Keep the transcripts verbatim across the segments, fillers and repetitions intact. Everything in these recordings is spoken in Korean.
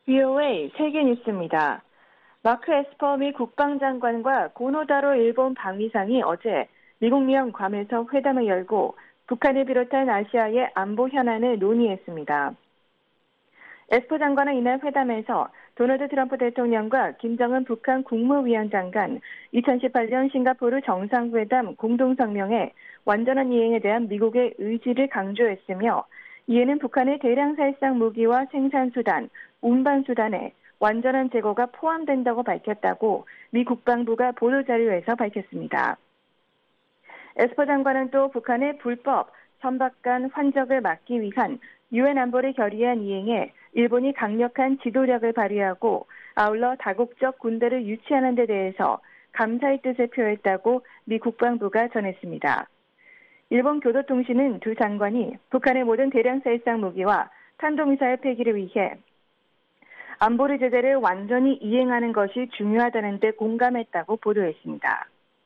브이오에이 세계뉴스입니다. 마크 에스퍼 미 국방장관과 고노다로 일본 방위상이 어제 미국 명 괌에서 회담을 열고 북한을 비롯한 아시아의 안보 현안을 논의했습니다. 에스퍼 장관은 이날 회담에서 도널드 트럼프 대통령과 김정은 북한 국무위원장 간 이천십팔 년 싱가포르 정상회담 공동성명의 완전한 이행에 대한 미국의 의지를 강조했으며 이에는 북한의 대량 살상 무기와 생산수단, 운반수단에 완전한 제거가 포함된다고 밝혔다고 미 국방부가 보도자료에서 밝혔습니다. 에스퍼 장관은 또 북한의 불법 선박간 환적을 막기 위한 유엔 안보리 결의안 이행에 일본이 강력한 지도력을 발휘하고 아울러 다국적 군대를 유치하는 데 대해서 감사의 뜻을 표했다고 미 국방부가 전했습니다. 일본 교도통신은 두 장관이 북한의 모든 대량 살상 무기와 탄도미사일 폐기를 위해 안보리 제재를 완전히 이행하는 것이 중요하다는 데 공감했다고 보도했습니다.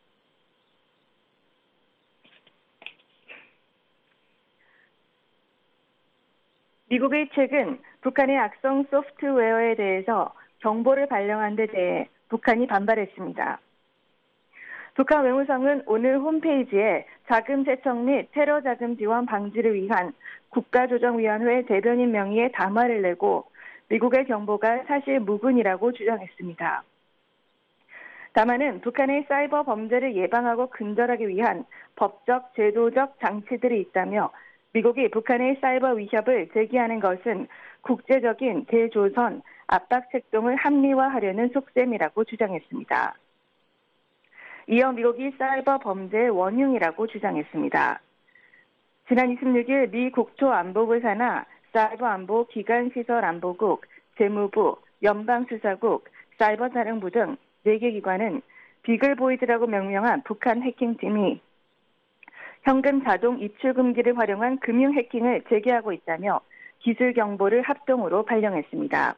미국의 최근 북한의 악성 소프트웨어에 대해서 정보를 발령한 데 대해 북한이 반발했습니다. 북한 외무성은 오늘 홈페이지에 자금 세척 및 테러 자금 지원 방지를 위한 국가조정위원회 대변인 명의의 담화를 내고 미국의 정보가 사실 무근이라고 주장했습니다. 담화는 북한의 사이버 범죄를 예방하고 근절하기 위한 법적, 제도적 장치들이 있다며 미국이 북한의 사이버 위협을 제기하는 것은 국제적인 대조선 압박 책동을 합리화하려는 속셈이라고 주장했습니다. 이어 미국이 사이버 범죄의 원흉이라고 주장했습니다. 지난 이십육 일 미 국토안보부 산하 사이버안보 기간시설안보국, 재무부, 연방수사국, 사이버사령부 등 네 개 기관은 비글보이드라고 명명한 북한 해킹팀이 현금 자동 입출 금기를 활용한 금융 해킹을 재개하고 있다며 기술 경보를 합동으로 발령했습니다.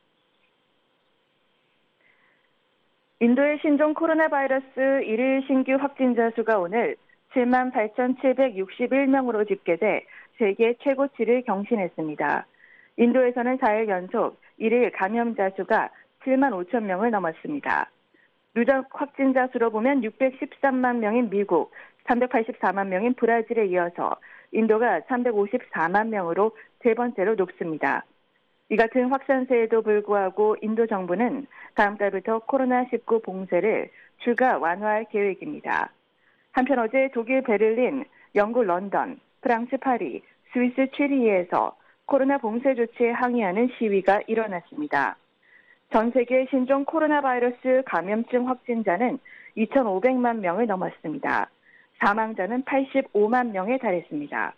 인도의 신종 코로나 바이러스 일일 신규 확진자 수가 오늘 칠만 팔천칠백육십일 명으로 집계돼 세계 최고치를 경신했습니다. 인도에서는 사 일 연속 일일 감염자 수가 칠만 오천 명을 넘었습니다. 누적 확진자 수로 보면 육백십삼만 명인 미국, 삼백팔십사만 명인 브라질에 이어서 인도가 삼백오십사만 명으로 세 번째로 높습니다. 이 같은 확산세에도 불구하고 인도 정부는 다음 달부터 코로나 십구 봉쇄를 추가 완화할 계획입니다. 한편 어제 독일 베를린, 영국 런던, 프랑스 파리, 스위스 취리히에서 코로나 봉쇄 조치에 항의하는 시위가 일어났습니다. 전 세계 신종 코로나 바이러스 감염증 확진자는 이천오백만 명을 넘었습니다. 사망자는 팔십오만 명에 달했습니다.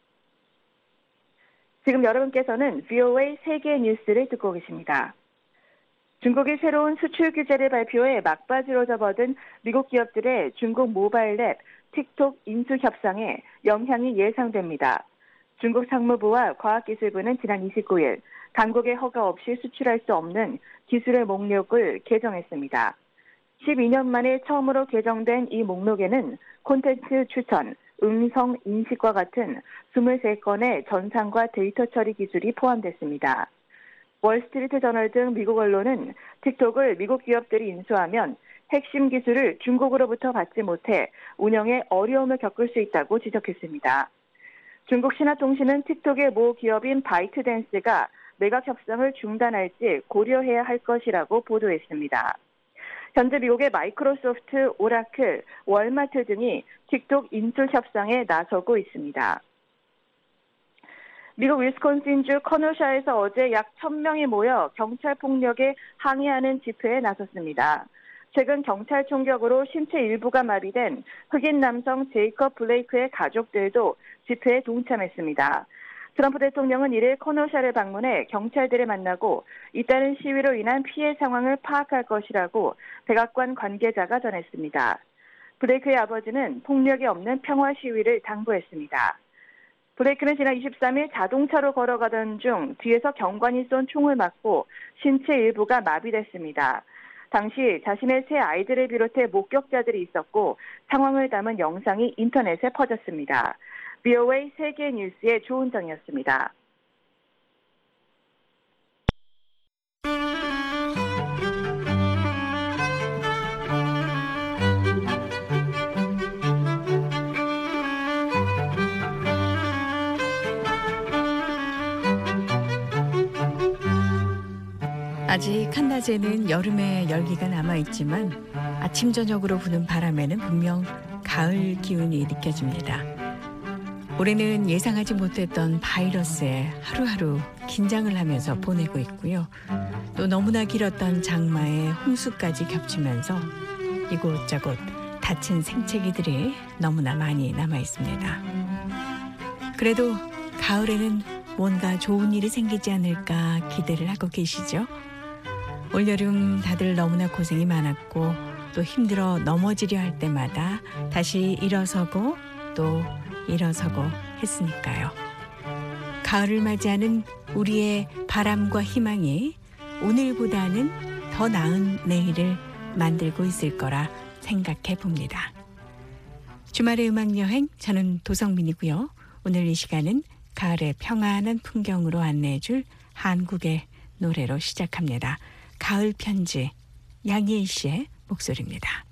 지금 여러분께서는 브이오에이 세계 뉴스를 듣고 계십니다. 중국이 새로운 수출 규제를 발표해 막바지로 접어든 미국 기업들의 중국 모바일 앱 틱톡 인수 협상에 영향이 예상됩니다. 중국 상무부와 과학기술부는 지난 이십구 일 당국의 허가 없이 수출할 수 없는 기술의 목록을 개정했습니다. 십이 년 만에 처음으로 개정된 이 목록에는 콘텐츠 추천, 음성 인식과 같은 이십삼 건의 전산과 데이터 처리 기술이 포함됐습니다. 월스트리트 저널 등 미국 언론은 틱톡을 미국 기업들이 인수하면 핵심 기술을 중국으로부터 받지 못해 운영에 어려움을 겪을 수 있다고 지적했습니다. 중국 신화통신은 틱톡의 모 기업인 바이트댄스가 매각 협상을 중단할지 고려해야 할 것이라고 보도했습니다. 현재 미국의 마이크로소프트, 오라클, 월마트 등이 틱톡 인수 협상에 나서고 있습니다. 미국 위스콘신주 커노샤에서 어제 약 천 명이 모여 경찰 폭력에 항의하는 집회에 나섰습니다. 최근 경찰 총격으로 신체 일부가 마비된 흑인 남성 제이컵 블레이크의 가족들도 집회에 동참했습니다. 트럼프 대통령은 이를 커노샤를 방문해 경찰들을 만나고 잇따른 시위로 인한 피해 상황을 파악할 것이라고 백악관 관계자가 전했습니다. 블레이크의 아버지는 폭력이 없는 평화 시위를 당부했습니다. 블레이크는 지난 이십삼 일 자동차로 걸어가던 중 뒤에서 경관이 쏜 총을 맞고 신체 일부가 마비됐습니다. 당시 자신의 세 아이들을 비롯해 목격자들이 있었고 상황을 담은 영상이 인터넷에 퍼졌습니다. 브이오에이 세계 뉴스의 조은정이었습니다. 아직 한낮에는 여름의 열기가 남아있지만 아침 저녁으로 부는 바람에는 분명 가을 기운이 느껴집니다. 올해는 예상하지 못했던 바이러스에 하루하루 긴장을 하면서 보내고 있고요. 또 너무나 길었던 장마에 홍수까지 겹치면서 이곳저곳 다친 생채기들이 너무나 많이 남아 있습니다. 그래도 가을에는 뭔가 좋은 일이 생기지 않을까 기대를 하고 계시죠? 올여름 다들 너무나 고생이 많았고 또 힘들어 넘어지려 할 때마다 다시 일어서고 또 일어서고 했으니까요. 가을을 맞이하는 우리의 바람과 희망이 오늘보다는 더 나은 내일을 만들고 있을 거라 생각해 봅니다. 주말의 음악여행, 저는 도성민이고요. 오늘 이 시간은 가을의 평안한 풍경으로 안내해 줄 한국의 노래로 시작합니다. 가을 편지, 양희애 씨의 목소리입니다.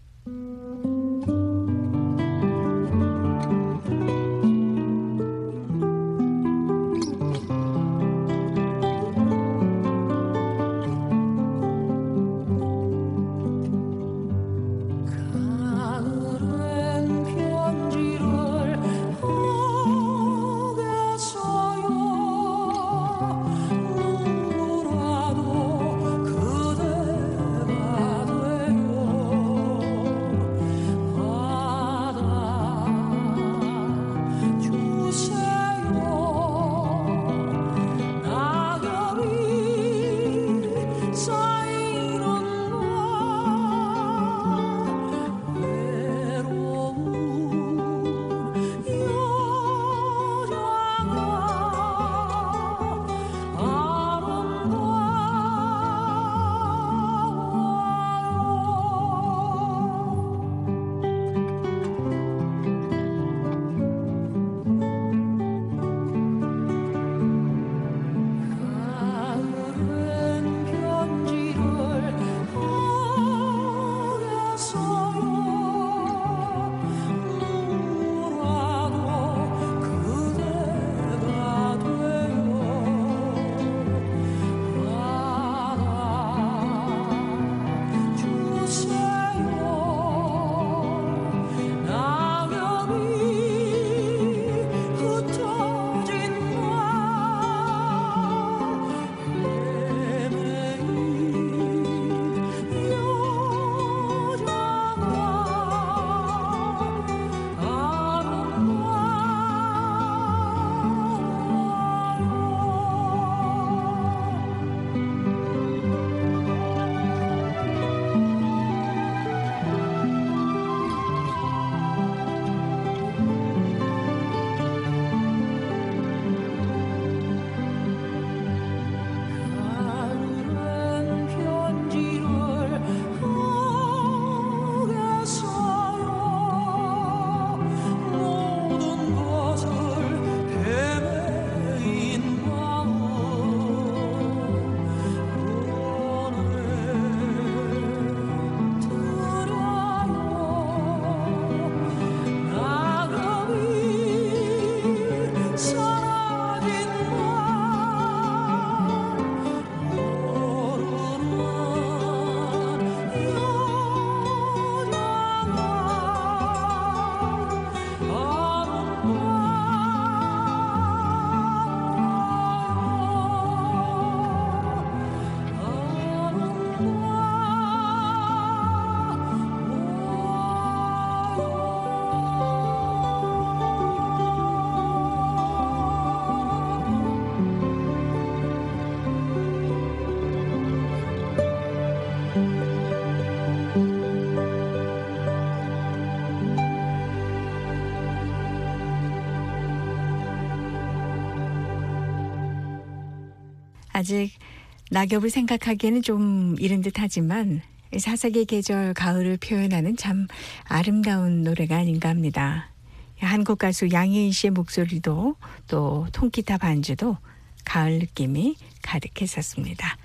아직 낙엽을 생각하기에는 좀 이른 듯하지만 사색의 계절 가을을 표현하는 참 아름다운 노래가 아닌가 합니다. 한국 가수 양희은 씨의 목소리도 또 통기타 반주도 가을 느낌이 가득했었습니다.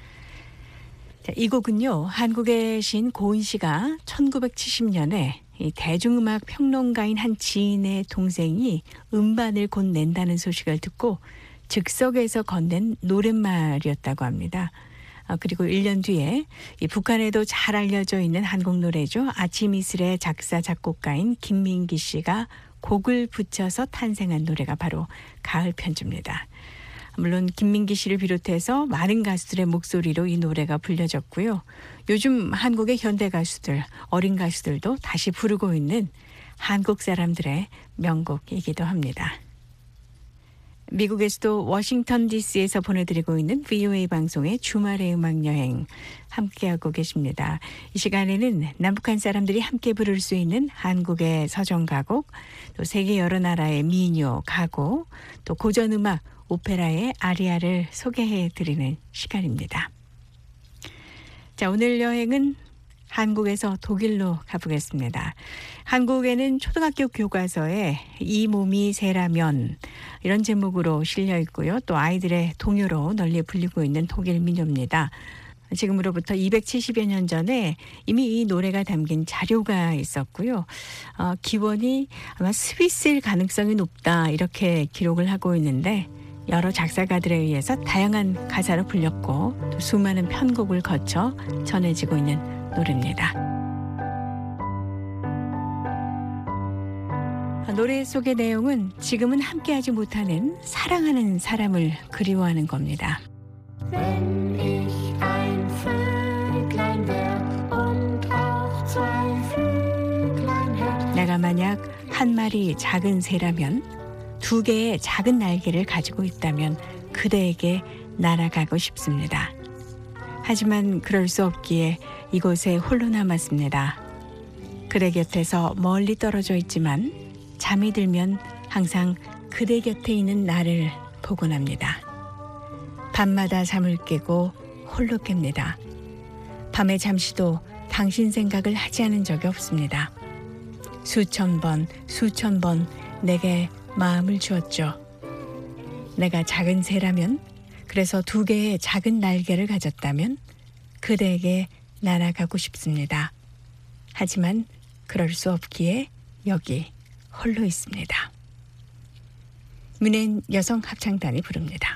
자, 이 곡은요, 한국의 시인 고은 씨가 천구백칠십 년에 이 대중음악 평론가인 한 지인의 동생이 음반을 곧 낸다는 소식을 듣고 즉석에서 건넨 노랫말이었다고 합니다. 어, 그리고 일 년 뒤에 이 북한에도 잘 알려져 있는 한국 노래죠. 아침 이슬의 작사 작곡가인 김민기 씨가 곡을 붙여서 탄생한 노래가 바로 가을 편지입니다. 물론 김민기 씨를 비롯해서 많은 가수들의 목소리로 이 노래가 불려졌고요. 요즘 한국의 현대 가수들, 어린 가수들도 다시 부르고 있는 한국 사람들의 명곡이기도 합니다. 미국에서도 워싱턴 디씨에서 보내드리고 있는 브이오에이 방송의 주말의 음악여행 함께하고 계십니다. 이 시간에는 남북한 사람들이 함께 부를 수 있는 한국의 서정가곡, 또 세계 여러 나라의 민요, 가곡, 또 고전음악, 오페라의 아리아를 소개해드리는 시간입니다. 자, 오늘 여행은 한국에서 독일로 가보겠습니다. 한국에는 초등학교 교과서에 이 몸이 새라면 이런 제목으로 실려 있고요. 또 아이들의 동요로 널리 불리고 있는 독일 민요입니다. 지금으로부터 이백칠십여 년 전에 이미 이 노래가 담긴 자료가 있었고요. 어, 기원이 아마 스위스일 가능성이 높다 이렇게 기록을 하고 있는데 여러 작사가들에 의해서 다양한 가사로 불렸고 또 수많은 편곡을 거쳐 전해지고 있는 노래입니다. 노래 속의 내용은 지금은 함께하지 못하는 사랑하는 사람을 그리워하는 겁니다. Wenn ich ein Vöglein wär und auch zwei Flüglein hätt. 내가 만약 한 마리 작은 새라면 두 개의 작은 날개를 가지고 있다면 그대에게 날아가고 싶습니다. 하지만 그럴 수 없기에 이곳에 홀로 남았습니다. 그대 곁에서 멀리 떨어져 있지만 잠이 들면 항상 그대 곁에 있는 나를 보곤 합니다. 밤마다 잠을 깨고 홀로 깹니다. 밤에 잠시도 당신 생각을 하지 않은 적이 없습니다. 수천 번, 수천 번 내게 마음을 주었죠. 내가 작은 새라면, 그래서 두 개의 작은 날개를 가졌다면 그대에게 날아가고 싶습니다. 하지만 그럴 수 없기에 여기 홀로 있습니다. 문엔 여성 합창단이 부릅니다.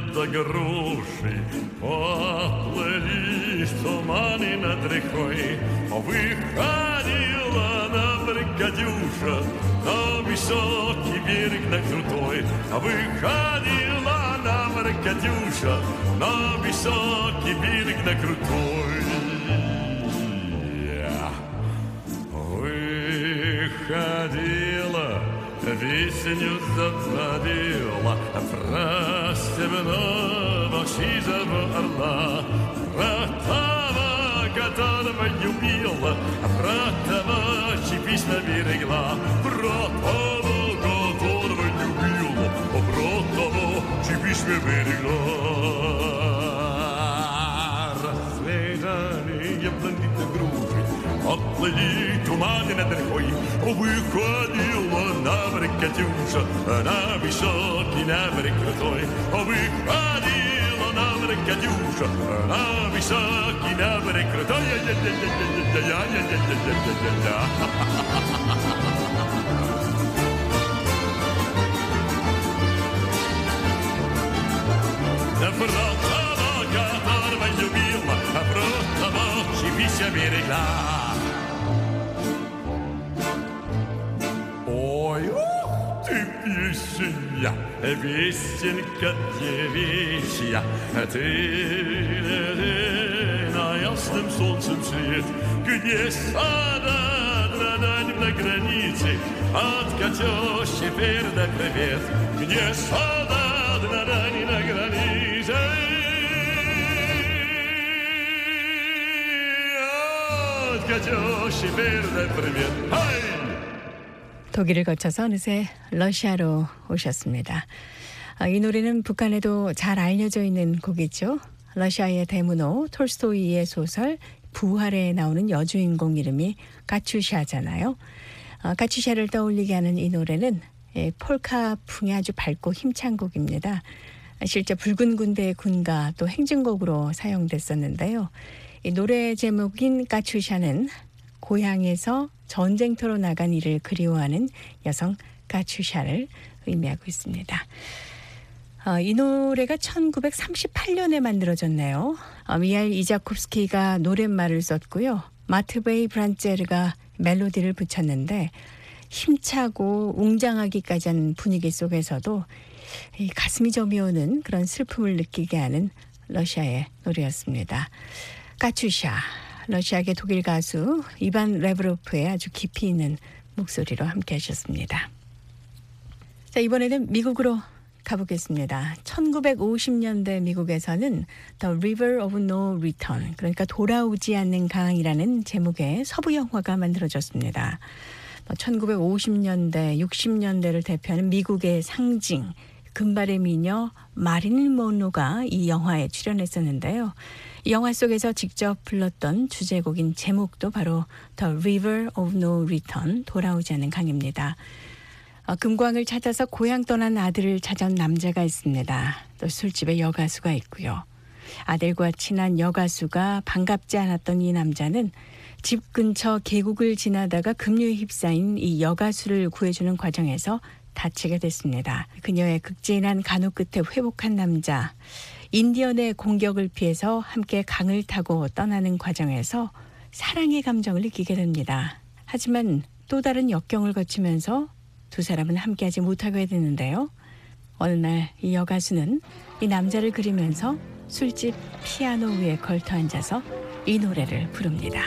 до груши поплыли туманы над рекой. Выходила на берег Катюша, на высокий берег, на крутой. Выходила на берег Катюша, на высокий берег, на крутой. Выходила, песню заводила про степного сизого орла, про того, которого любила, про того, чьи письма берегла, про того, которого любила, про того, чьи письма берегла. Рассветами яблони груши отплыли туманы над рекой. Выходила на берег Катюша, на высокий, на берег крутой. Выходила на берег Катюша, на высокий, на берег крутой. Про того, которого любила, про того, чьи письма берегла. Ой, ух ты, песня, песенка девичья, ты на ясном солнцем свет, где сада дань на границе, от Катюши передай привет, где сада дань на границе. От Катюши передай привет. Ай! 독일을 거쳐서 어느새 러시아로 오셨습니다. 이 노래는 북한에도 잘 알려져 있는 곡이죠. 러시아의 대문호 톨스토이의 소설 부활에 나오는 여주인공 이름이 까추샤잖아요. 까추샤를 떠올리게 하는 이 노래는 폴카풍이 아주 밝고 힘찬 곡입니다. 실제 붉은 군대의 군가 또 행진곡으로 사용됐었는데요. 이 노래 제목인 까추샤는 고향에서 전쟁터로 나간 이를 그리워하는 여성 까추샤를 의미하고 있습니다. 어, 이 노래가 천구백삼십팔 년에 만들어졌네요. 어, 미하일 이자콥스키가 노랫말을 썼고요. 마트베이 브란체르가 멜로디를 붙였는데 힘차고 웅장하기까지 한 분위기 속에서도 이 가슴이 저미오는 그런 슬픔을 느끼게 하는 러시아의 노래였습니다. 까추샤. 러시아계 독일 가수 이반 레브로프의 아주 깊이 있는 목소리로 함께 하셨습니다. 자, 이번에는 미국으로 가보겠습니다. 천구백오십 년대 미국에서는 The River of No Return, 그러니까 돌아오지 않는 강이라는 제목의 서부 영화가 만들어졌습니다. 천구백오십 년대, 육십 년대를 대표하는 미국의 상징, 금발의 미녀 마릴린 먼로가 이 영화에 출연했었는데요. 이 영화 속에서 직접 불렀던 주제곡인 제목도 바로 The River of No Return, 돌아오지 않는 강입니다. 어, 금광을 찾아서 고향 떠난 아들을 찾아온 남자가 있습니다. 또 술집에 여가수가 있고요. 아들과 친한 여가수가 반갑지 않았던 이 남자는 집 근처 계곡을 지나다가 급류에 휩싸인 이 여가수를 구해주는 과정에서 다치게 됐습니다. 그녀의 극진한 간호 끝에 회복한 남자, 인디언의 공격을 피해서 함께 강을 타고 떠나는 과정에서 사랑의 감정을 느끼게 됩니다. 하지만 또 다른 역경을 거치면서 두 사람은 함께하지 못하게 되는데요. 어느 날 이 여가수는 이 남자를 그리면서 술집 피아노 위에 걸터 앉아서 이 노래를 부릅니다.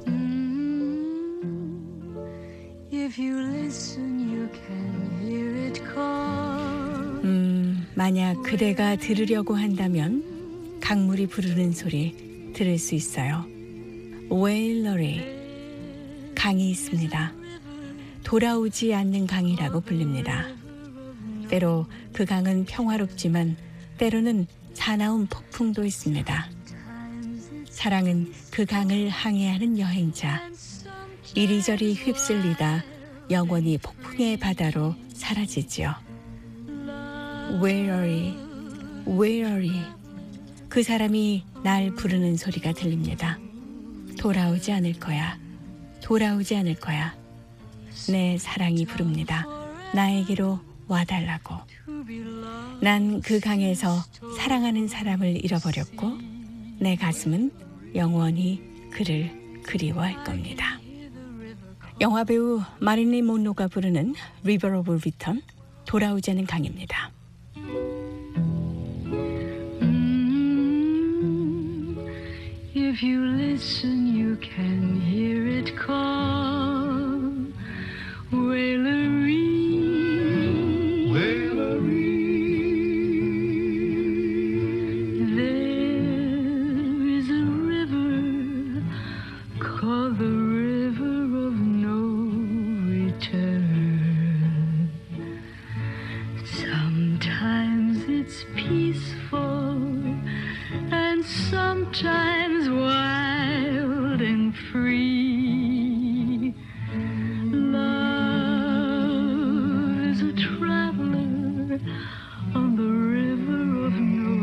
If you listen, you can hear it call. 음, 만약 그대가 들으려고 한다면 강물이 부르는 소리 들을 수 있어요. 웨일러리, 강이 있습니다. 돌아오지 않는 강이라고 불립니다. 때로 그 강은 평화롭지만 때로는 사나운 폭풍도 있습니다. 사랑은 그 강을 항해하는 여행자. 이리저리 휩쓸리다 영원히 폭풍의 바다로 사라지지요. Where are you? Where are you? 그 사람이 날 부르는 소리가 들립니다. 돌아오지 않을 거야. 돌아오지 않을 거야. 내 사랑이 부릅니다. 나에게로 와달라고. 난 그 강에서 사랑하는 사람을 잃어버렸고 내 가슴은 영원히 그를 그리워할 겁니다. 영화배우 마릴린 몬로가 부르는 River of Return, 돌아오자는 강입니다. If you listen, you can hear it call. Wailery, Wailery. There is a river called the River of No Return. Sometimes it's peaceful, and sometimes wild and free. Love is a traveler on the river of no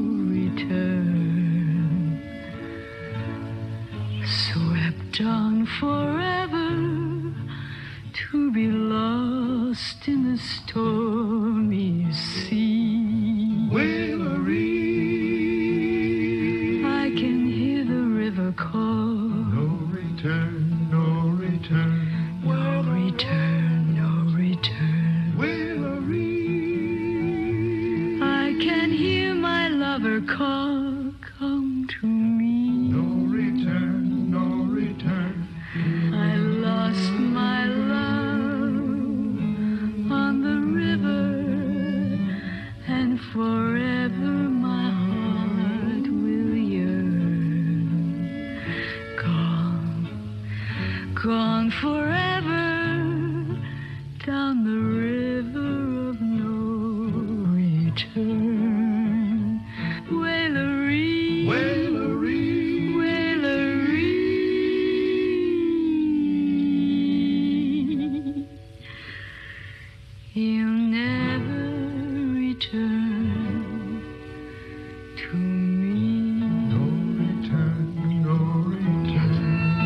return, swept on forever to be lost in the stormy sea. I can hear the river call. No return, no return. No return, no return. I can hear my lover call. Come to me. No return, no return. I lost my love on the river, and forever my heart will yearn. Gone, gone forever down the river of no return. Wailery, Wailery, Wailery. You'll never return to me. No return, no return.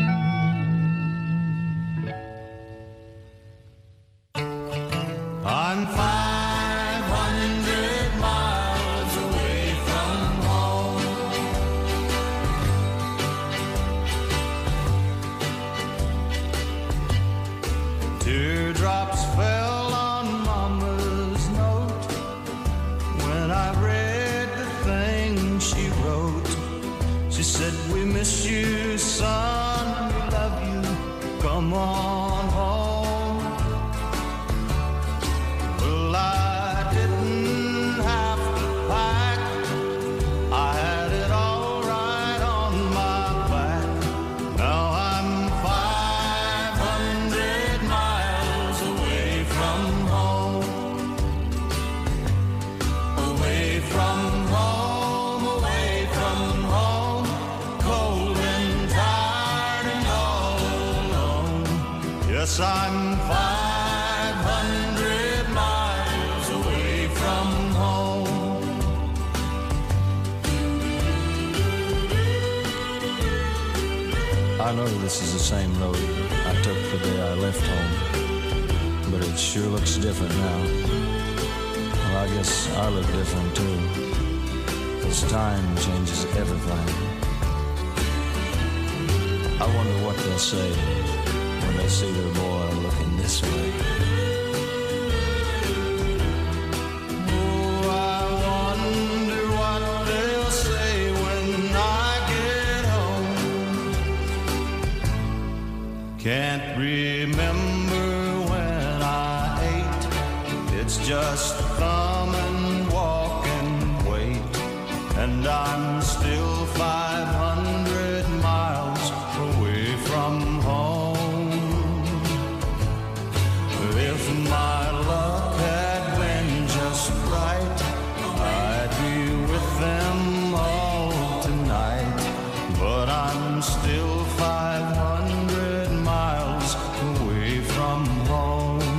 I'm five hundred miles away from home. Teardrops fell on Mama's note when I read the thing she wrote. She said, we miss you, son, we love you, come on home. Well, I didn't have to pack, I had it all right on my back. Now I'm five hundred miles away from home. Away from home, away from home, cold and tired and all alone. Yes, I'm five hundred miles away from home. I know this is the same road I took the day I left home, but it sure looks different now. Well, I guess I look different too, 'cause time changes everything. I wonder what they'll say when they see their boy looking this way. Oh, I wonder what they'll say when I get home. Can't remember when I ate. It's just come and walk and wait. And I'm still five hundred miles away from home. If my luck had been just right, I'd be with them all tonight. But I'm still five hundred miles away from home.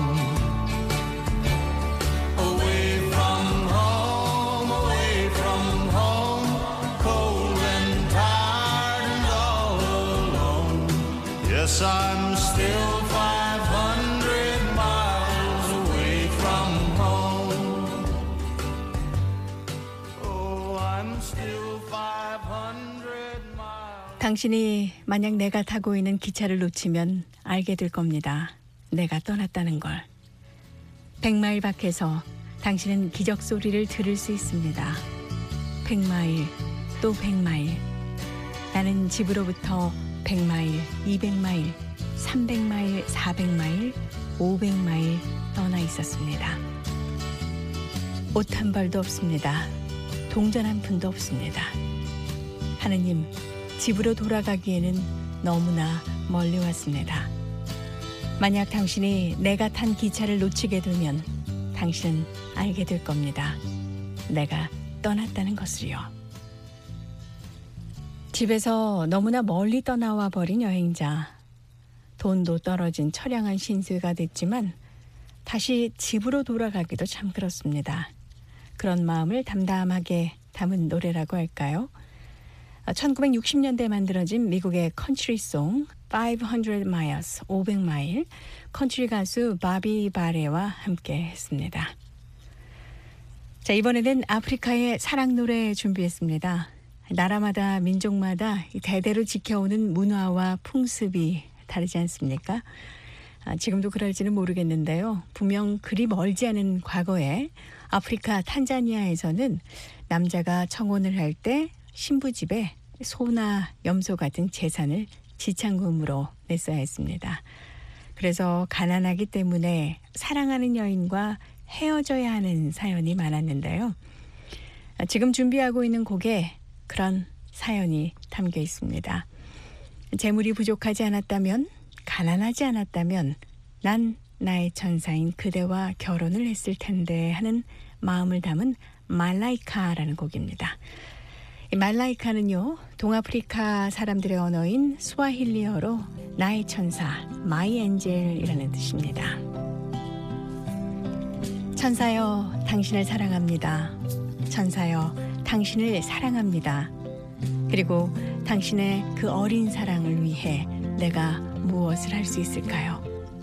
Away from home, away from home, cold and tired and all alone. Yes, I'm still five hundred miles away from home. 당신이 만약 내가 타고 있는 기차를 놓치면 알게 될 겁니다. 내가 떠났다는 걸. 백마일 밖에서 당신은 기적 소리를 들을 수 있습니다. 백마일, 또 백마일. 나는 집으로부터 백마일, 이백마일, 삼백마일, 사백마일, 오백마일 떠나 있었습니다. 옷 한 벌도 없습니다. 동전 한 푼도 없습니다. 하느님, 집으로 돌아가기에는 너무나 멀리 왔습니다. 만약 당신이 내가 탄 기차를 놓치게 되면 당신은 알게 될 겁니다. 내가 떠났다는 것을요. 집에서 너무나 멀리 떠나와 버린 여행자. 돈도 떨어진 처량한 신세가 됐지만 다시 집으로 돌아가기도 참 그렇습니다. 그런 마음을 담담하게 담은 노래라고 할까요? 천구백육십 년대에 만들어진 미국의 컨트리송 오백 마일스, 오백 마일, 컨트리 가수 바비 바레와 함께 했습니다. 자, 이번에는 아프리카의 사랑 노래 준비했습니다. 나라마다 민족마다 대대로 지켜오는 문화와 풍습이 다르지 않습니까? 아, 지금도 그럴지는 모르겠는데요. 분명 그리 멀지 않은 과거에 아프리카 탄자니아에서는 남자가 청혼을 할 때 신부집에 소나 염소 같은 재산을 지참금으로 냈어야 했습니다. 그래서 가난하기 때문에 사랑하는 여인과 헤어져야 하는 사연이 많았는데요. 지금 준비하고 있는 곡에 그런 사연이 담겨 있습니다. 재물이 부족하지 않았다면, 가난하지 않았다면 난 나의 천사인 그대와 결혼을 했을 텐데 하는 마음을 담은 말라이카라는 곡입니다. 이 말라이카는요, 동아프리카 사람들의 언어인 스와힐리어로 나의 천사, 마이 엔젤이라는 뜻입니다. 천사여, 당신을 사랑합니다. 천사여, 당신을 사랑합니다. 그리고 당신의 그 어린 사랑을 위해 내가 무엇을 할 수 있을까요?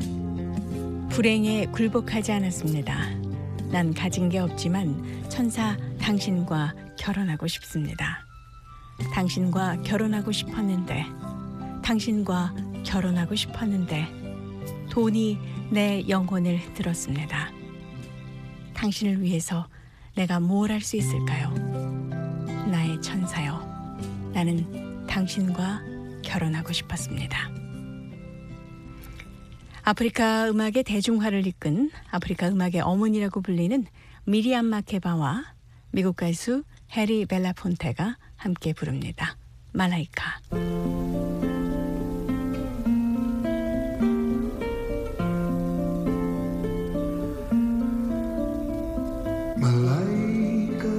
불행에 굴복하지 않았습니다. 난 가진 게 없지만 천사 당신과 결혼하고 싶습니다. 당신과 결혼하고 싶었는데, 당신과 결혼하고 싶었는데 돈이 내 영혼을 들었습니다. 당신을 위해서 내가 뭘 할 수 있을까요? 나의 천사여, 나는 당신과 결혼하고 싶었습니다. 아프리카 음악의 대중화를 이끈 아프리카 음악의 어머니라고 불리는 미리암 마케바와 미국 가수 해리 벨라폰테가 함께 부릅니다. 말라이카. Malaika,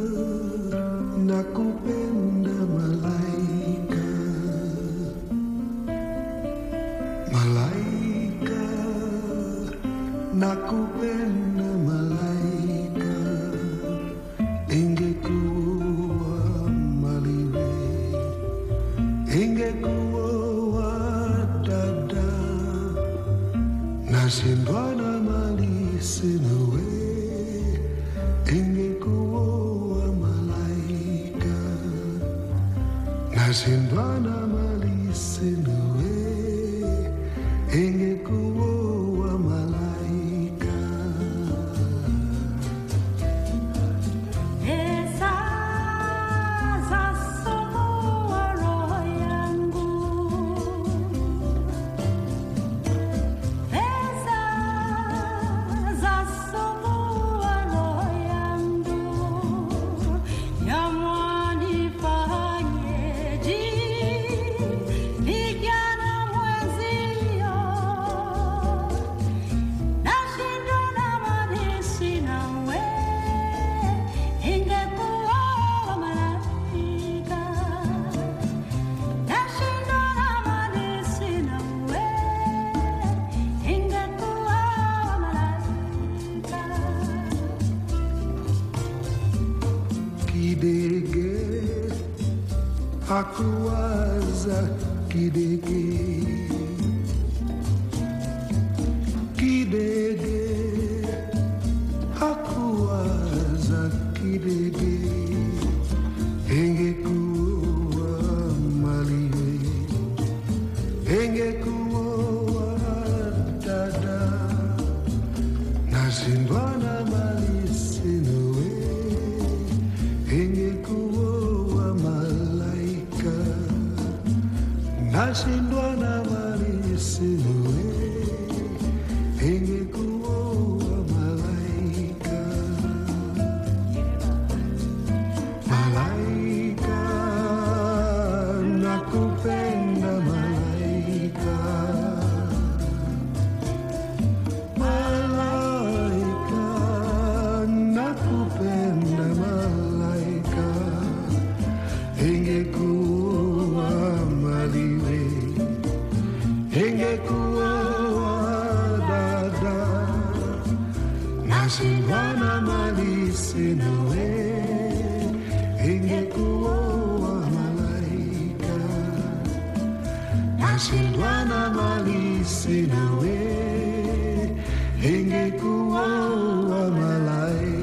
nakupenda malaika. Malaika, nakupenda malaika. Ingekuwa maliwe, ingekuwa dada. Nashindwa na mali sinawe. Ingekuwa malaika, nashindwa na mali sinawe. Ingekuwa malaika. Esa zasomuwa roho yangu, esa zasomuwa roho yangu, yamwanifanyeje vijana mwenzio, nashindwa na mali sinawe. Ingekuwa malaika, nashindwa na mali sinawe. Ingekuwa malaika. Kidege, hakuwaza kidege. Kidege, hakuwaza kidege. Ingekuwa maliwe. Masilwana malisinoe ingekuwa malaika. Masilwana malisinoe ingekuwa malaika.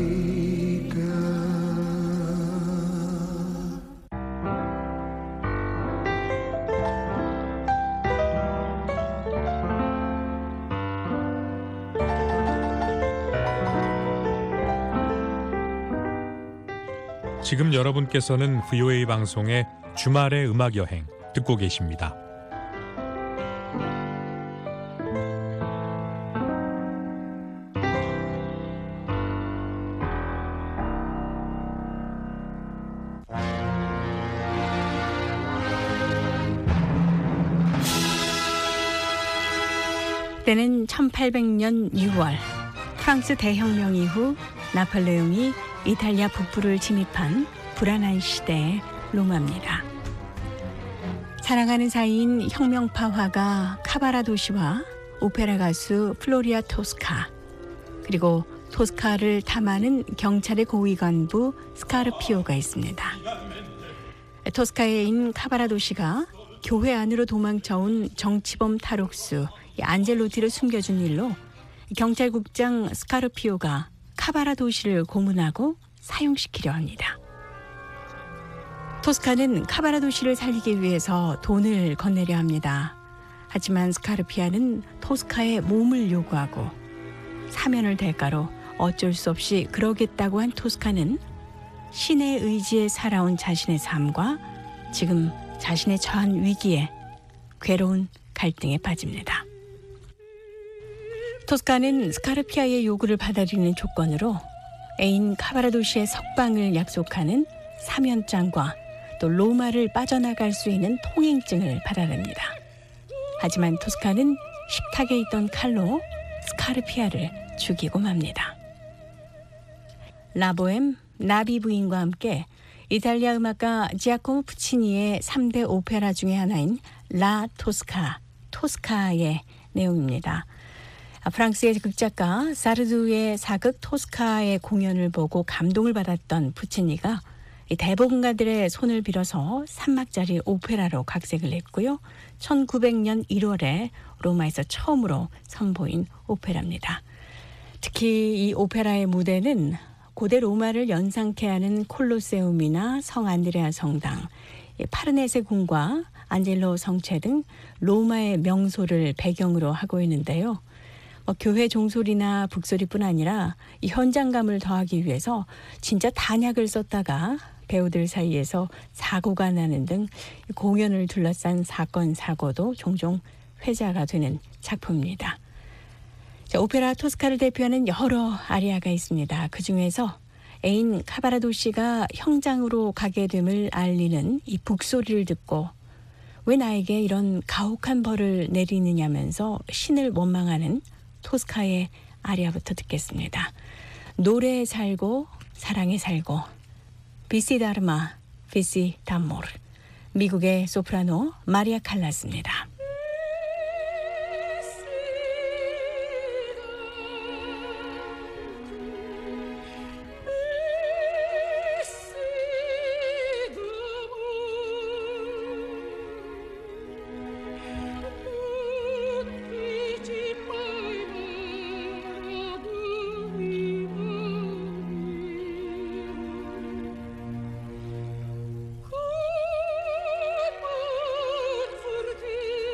지금 여러분께서는 브이오에이 방송의 주말의 음악 여행 듣고 계십니다. 때는 천팔백 년 유월 프랑스 대혁명 이후 나폴레옹이 이탈리아 북부를 침입한 불안한 시대의 로마입니다. 사랑하는 사이인 혁명파 화가 카바라도시와 오페라 가수 플로리아 토스카, 그리고 토스카를 탐하는 경찰의 고위 간부 스카르피오가 있습니다. 토스카의 애인 카바라도시가 교회 안으로 도망쳐온 정치범 탈옥수 안젤로티를 숨겨준 일로 경찰국장 스카르피오가 카바라도시를 고문하고 사형시키려 합니다. 토스카는 카바라도시를 살리기 위해서 돈을 건네려 합니다. 하지만 스카르피아는 토스카의 몸을 요구하고 사면을 대가로 어쩔 수 없이 그러겠다고 한 토스카는 신의 의지에 살아온 자신의 삶과 지금 자신의 처한 위기에 괴로운 갈등에 빠집니다. 토스카는 스카르피아의 요구를 받아들이는 조건으로 애인 카바라도시의 석방을 약속하는 사면장과 또 로마를 빠져나갈 수 있는 통행증을 받아냅니다. 하지만 토스카는 식탁에 있던 칼로 스카르피아를 죽이고 맙니다. 라보엠, 나비 부인과 함께 이탈리아 음악가 지아코모 푸치니의 삼 대 오페라 중의 하나인 라 토스카, 토스카의 내용입니다. 프랑스의 극작가 사르두의 사극 토스카의 공연을 보고 감동을 받았던 푸치니가 대복음가들의 손을 빌어서 삼 막짜리 오페라로 각색을 했고요. 천구백 년 일월에 로마에서 처음으로 선보인 오페라입니다. 특히 이 오페라의 무대는 고대 로마를 연상케 하는 콜로세움이나 성 안드레아 성당, 파르네세 궁과 안젤로 성체 등 로마의 명소를 배경으로 하고 있는데요. 뭐 교회 종소리나 북소리뿐 아니라 이 현장감을 더하기 위해서 진짜 단약을 썼다가 배우들 사이에서 사고가 나는 등 공연을 둘러싼 사건, 사고도 종종 회자가 되는 작품입니다. 자, 오페라 토스카를 대표하는 여러 아리아가 있습니다. 그중에서 애인 카바라도시가 형장으로 가게 됨을 알리는 이 북소리를 듣고 왜 나에게 이런 가혹한 벌을 내리느냐면서 신을 원망하는 토스카의 아리아부터 듣겠습니다. 노래에 살고 사랑에 살고 비시 다르마 비시 다모르, 미국의 소프라노 마리아 칼라스입니다. Good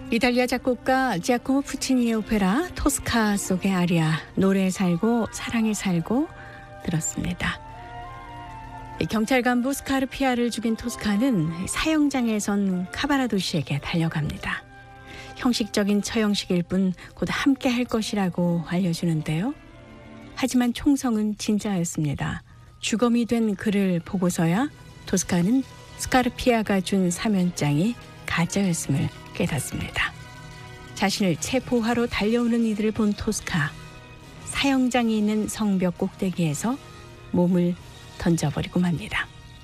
이탈리아 작곡가 지아코모 푸치니의 오페라 토스카 속의 아리아 노래 살고 사랑에 살고 들었습니다. 경찰 간부 스카르피아를 죽인 토스카는 사형장에 선 카바라도시에게 달려갑니다. 형식적인 처형식일 뿐 곧 함께 할 것이라고 알려주는데요. 하지만 총성은 진짜였습니다. 주검이 된 그를 보고서야 토스카는 스카르피아가 준 사면장이 가짜였음을 깨닫습니다. 자신을 체포하러 달려오는 이들을 본 토스카, 사형장이 있는 성벽 꼭대기에서 몸을 던져버리고 맙니다.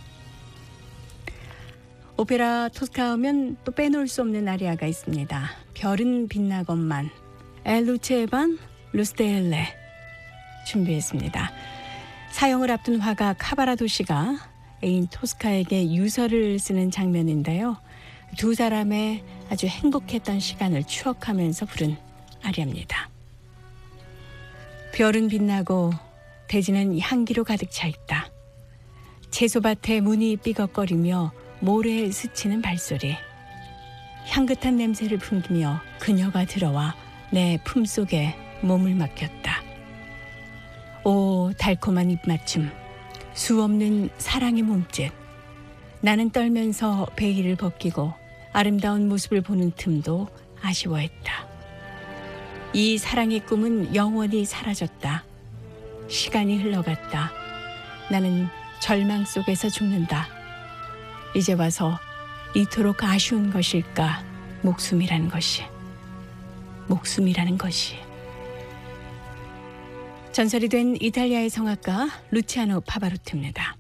오페라 토스카 하면 또 빼놓을 수 없는 아리아가 있습니다. 별은 빛나건만, 엘루체반 루스데엘레 준비했습니다. 사형을 앞둔 화가 카바라도시가 애인 토스카에게 유서를 쓰는 장면인데요. 두 사람의 아주 행복했던 시간을 추억하면서 부른 아리아입니다. 별은 빛나고 대지는 향기로 가득 차 있다. 채소밭에 문이 삐걱거리며 모래에 스치는 발소리. 향긋한 냄새를 풍기며 그녀가 들어와 내 품속에 몸을 맡겼다. 오, 달콤한 입맞춤, 수없는 사랑의 몸짓. 나는 떨면서 베일을 벗기고 아름다운 모습을 보는 틈도 아쉬워했다. 이 사랑의 꿈은 영원히 사라졌다. 시간이 흘러갔다. 나는 절망 속에서 죽는다. 이제 와서 이토록 아쉬운 것일까? 목숨이라는 것이. 목숨이라는 것이. 전설이 된 이탈리아의 성악가 루치아노 파바로티입니다.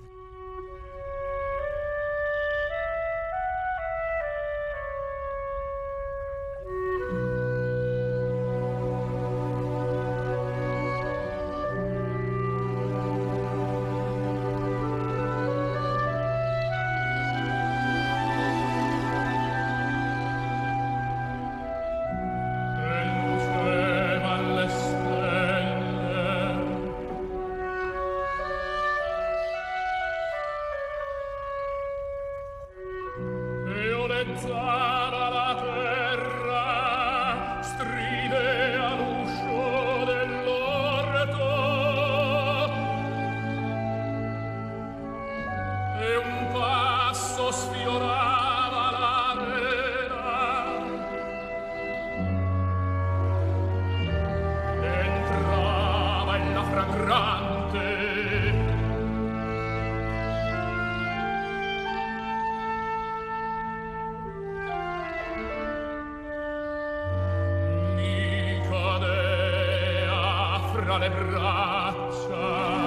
Le braccia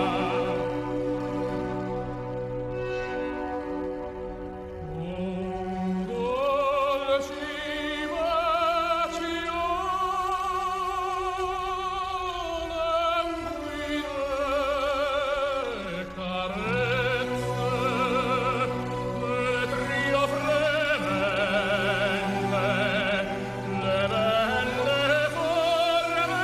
un dolce bacio languide carezze le trio fremente le belle forme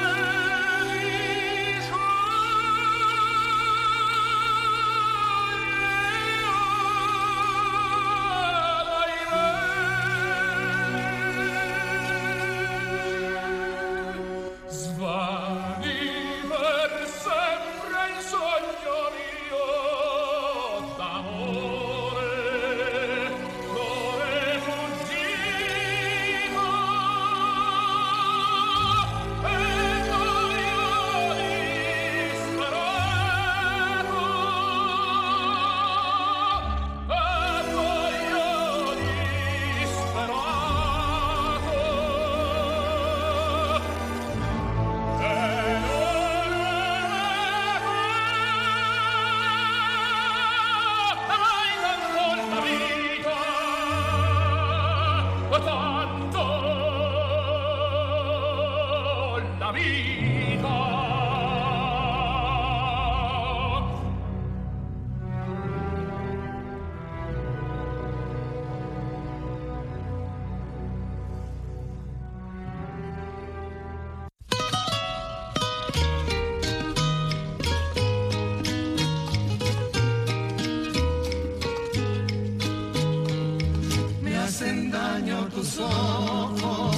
tus ojos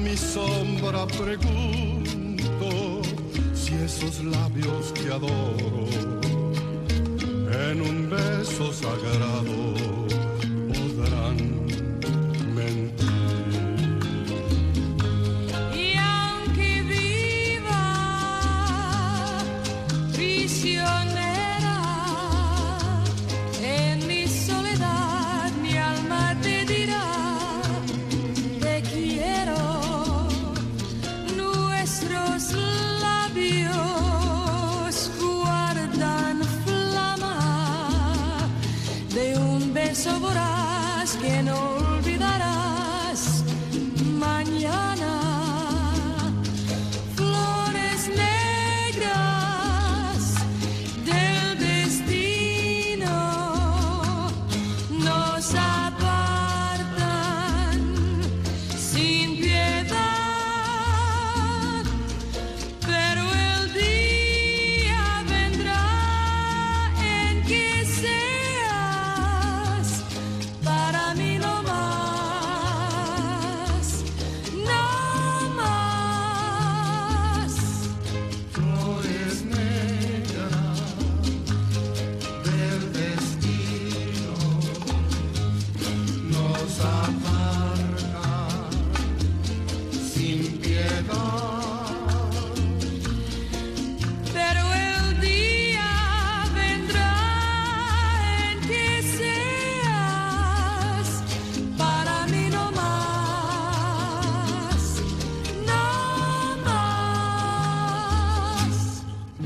mi sombra pregunto si esos labios que adoro en un beso sagrado podrán mentir. Y aunque viva prisionera en mi soledad, mi alma te dirá te quiero. Nuestros labios guardan flama de un beso voraz que no olvidarás mañana. Flores negras del destino nos apartan sin piedad, pero el día vendrá en que seas para mí no más, no más. Flores negras del destino nos apartan sin piedad, Pero el día vendrá en que seas para mí no más, no más.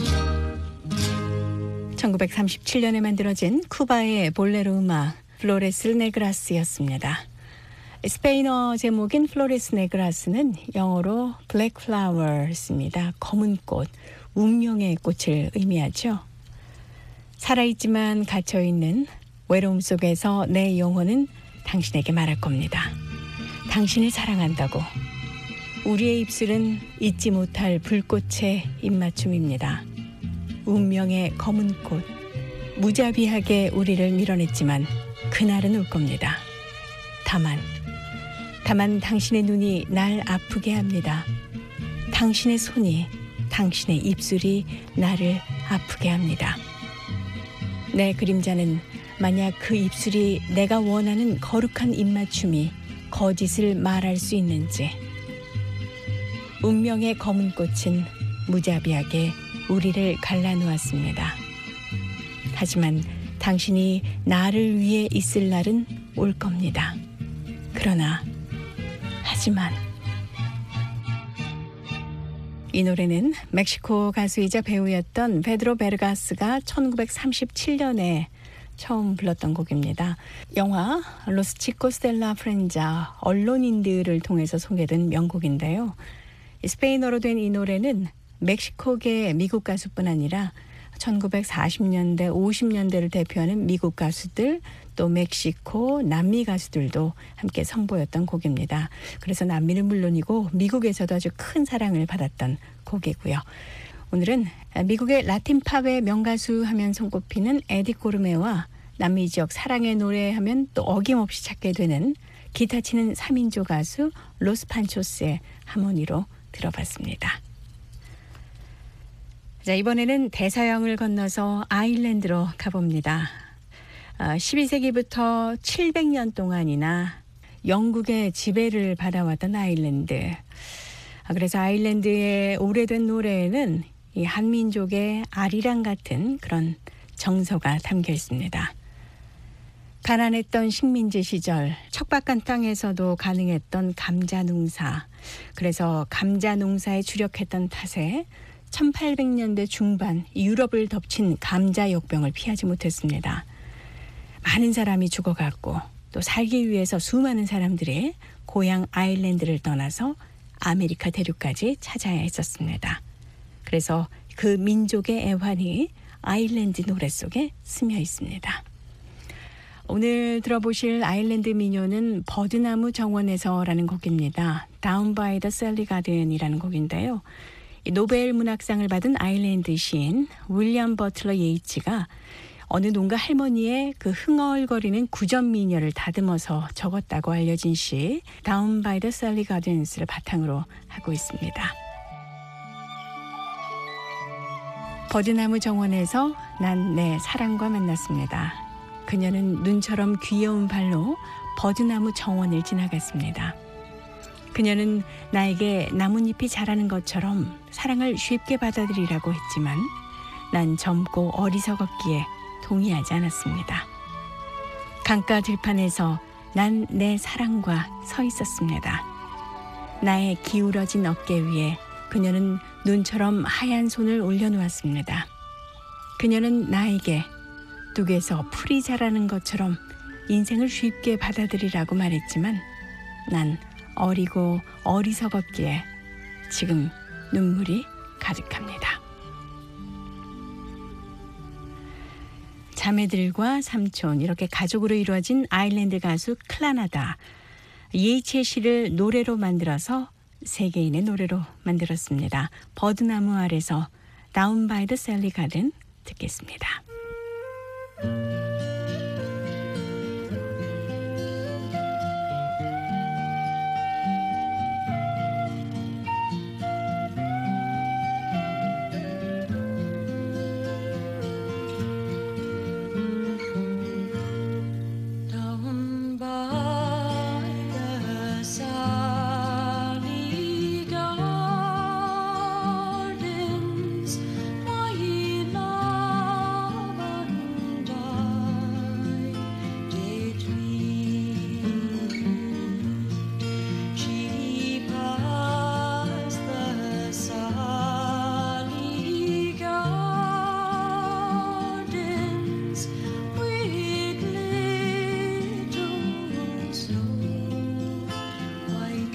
천구백삼십칠 년에 만들어진 쿠바의 볼레로 음악 플로레스 네그라스였습니다. 스페인어 제목인 플로레스 네그라스는 영어로 블랙 플라워스입니다. 검은 꽃, 운명의 꽃을 의미하죠. 살아있지만 갇혀있는 외로움 속에서 내 영혼은 당신에게 말할 겁니다. 당신을 사랑한다고. 우리의 입술은 잊지 못할 불꽃의 입맞춤입니다. 운명의 검은 꽃, 무자비하게 우리를 밀어냈지만 그날은 올 겁니다. 다만, 다만 당신의 눈이 날 아프게 합니다. 당신의 손이, 당신의 입술이 나를 아프게 합니다. 내 그림자는 만약 그 입술이 내가 원하는 거룩한 입맞춤이 거짓을 말할 수 있는지. 운명의 검은 꽃은 무자비하게 우리를 갈라놓았습니다. 하지만 당신이 나를 위해 있을 날은 올 겁니다. 그러나 하지만 이 노래는 멕시코 가수이자 배우였던 페드로 베르가스가 천구백삼십칠 년에 처음 불렀던 곡입니다. 영화 로스 치코스 델라 프렌자 언론인들을 통해서 소개된 명곡인데요. 스페인어로 된 이 노래는 멕시코계 미국 가수뿐 아니라 천구백사십 년대, 오십 년대를 대표하는 미국 가수들, 또 멕시코, 남미 가수들도 함께 선보였던 곡입니다. 그래서 남미는 물론이고 미국에서도 아주 큰 사랑을 받았던 곡이고요. 오늘은 미국의 라틴 팝의 명가수 하면 손꼽히는 에디 고르메와 남미 지역 사랑의 노래 하면 또 어김없이 찾게 되는 기타 치는 삼인조 가수 로스 판초스의 하모니로 들어봤습니다. 자, 이번에는 대서양을 건너서 아일랜드로 가봅니다. 십이 세기부터 칠백 년 동안이나 영국의 지배를 받아왔던 아일랜드. 그래서 아일랜드의 오래된 노래에는 이 한민족의 아리랑 같은 그런 정서가 담겨 있습니다. 가난했던 식민지 시절 척박한 땅에서도 가능했던 감자 농사. 그래서 감자 농사에 주력했던 탓에 천팔백 년대 중반 유럽을 덮친 감자 역병을 피하지 못했습니다. 많은 사람이 죽어갔고 또 살기 위해서 수많은 사람들이 고향 아일랜드를 떠나서 아메리카 대륙까지 찾아야 했었습니다. 그래서 그 민족의 애환이 아일랜드 노래 속에 스며 있습니다. 오늘 들어보실 아일랜드 민요는 버드나무 정원에서라는 곡입니다. Down by the Sally Garden이라는 곡인데요. 노벨 문학상을 받은 아일랜드 시인 윌리엄 버틀러 예이츠가 어느 농가 할머니의 그 흥얼거리는 구전 미녀를 다듬어서 적었다고 알려진 시 Down by the Sally Gardens를 바탕으로 하고 있습니다. 버드나무 정원에서 난 내 사랑과 만났습니다. 그녀는 눈처럼 귀여운 발로 버드나무 정원을 지나갔습니다. 그녀는 나에게 나뭇잎이 자라는 것처럼 사랑을 쉽게 받아들이라고 했지만 난 젊고 어리석었기에 동의하지 않았습니다. 강가 들판에서 난 내 사랑과 서 있었습니다. 나의 기울어진 어깨 위에 그녀는 눈처럼 하얀 손을 올려놓았습니다. 그녀는 나에게 뚝에서 풀이 자라는 것처럼 인생을 쉽게 받아들이라고 말했지만 난 어리고 어리석었기에 지금 눈물이 가득합니다. 자매들과 삼촌 이렇게 가족으로 이루어진 아일랜드 가수 클라나다 이에이치의 시를 노래로 만들어서 세계인의 노래로 만들었습니다. 버드나무 아래서 Down by the Sally Garden 듣겠습니다. Down by the Sally Gardens, my love and I did meet. She passed the Sally Gardens with little snow white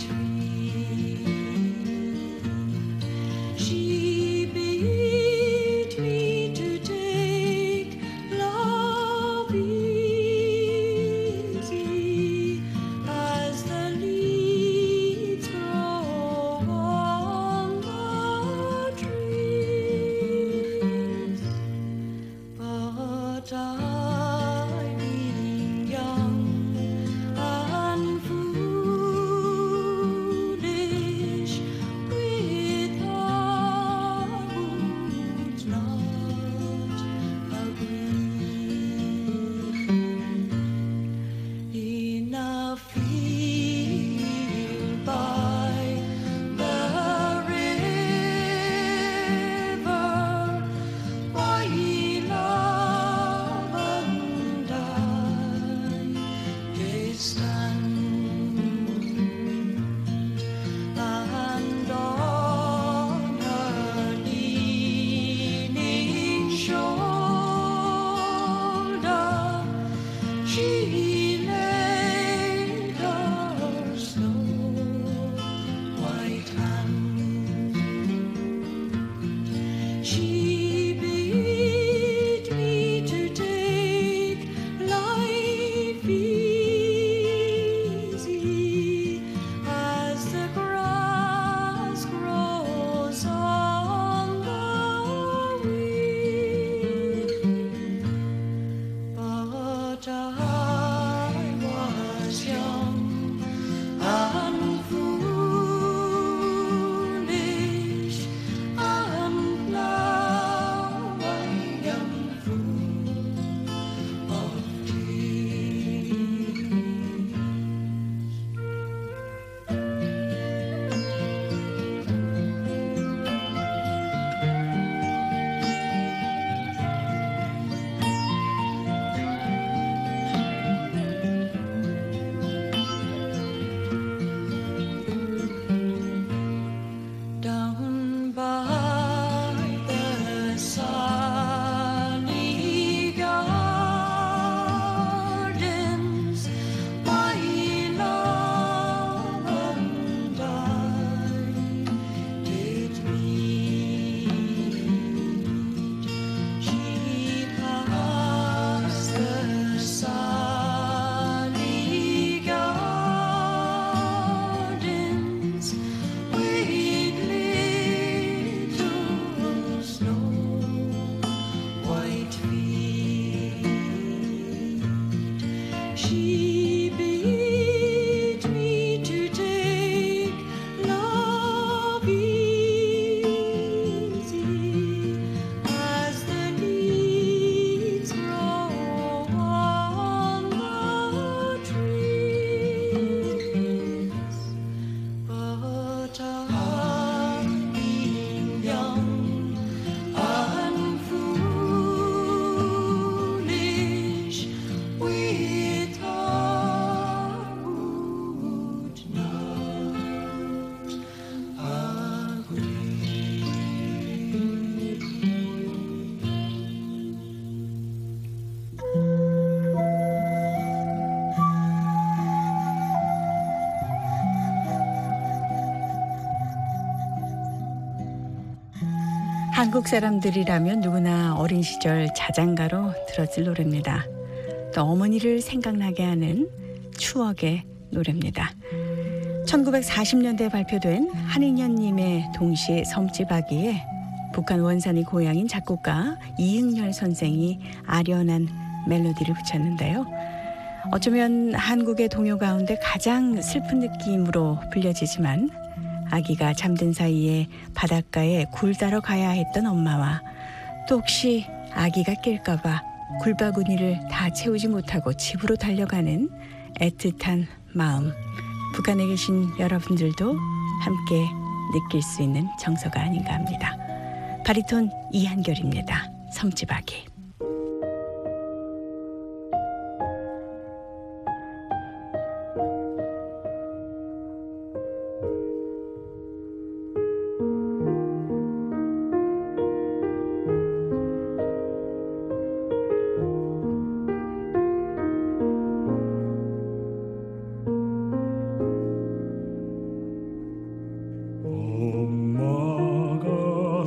trees. She bid me to take love easy as the leaves grow on the trees. But I, being young and foolish, with heart would not agree. In a field by the river, my love 한국 사람들이라면 누구나 어린 시절 자장가로 들었을 노래입니다. 또 어머니를 생각나게 하는 추억의 노래입니다. 천구백사십 년대에 발표된 한인현님의 동시 섬지박이에 북한 원산이 고향인 작곡가 이응열 선생이 아련한 멜로디를 붙였는데요. 어쩌면 한국의 동요 가운데 가장 슬픈 느낌으로 불려지지만 아기가 잠든 사이에 바닷가에 굴 따러 가야 했던 엄마와 또 혹시 아기가 깰까 봐 굴바구니를 다 채우지 못하고 집으로 달려가는 애틋한 마음, 북한에 계신 여러분들도 함께 느낄 수 있는 정서가 아닌가 합니다. 바리톤 이한결입니다. 섬지박이. 엄마가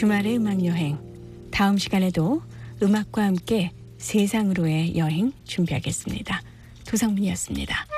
주말의 음악 여행. 다음 시간에도 음악과 함께 세상으로의 여행 준비하겠습니다. 도상문이었습니다.